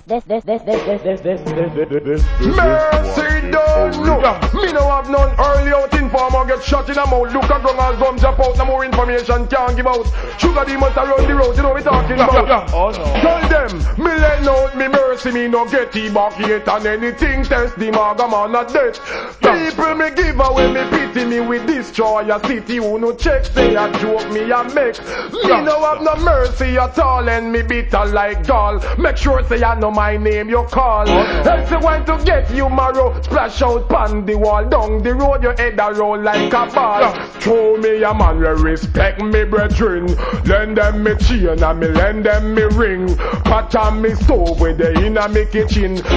Mercy don't know. Me no have none early out informer get shot in a mouth. Look at gun gum drop out. No more information can't give out. Sugar demons around the road. You know what we talking about? Oh no. Tell them me let out me mercy. Me no get it back yet and anything test the maga man a death. People me give away me pity me with destroy a city who no check say a joke me a make. Me no have no mercy at all and me bitter like gall. Make sure say I know my name you call. Else you want to get you marrow. Splash out pan the wall. Down the road your head a roll like a ball. Throw me a man will respect me brethren. Lend them me chain and me lend them me ring. Pat on me stove with the inna me kitchen.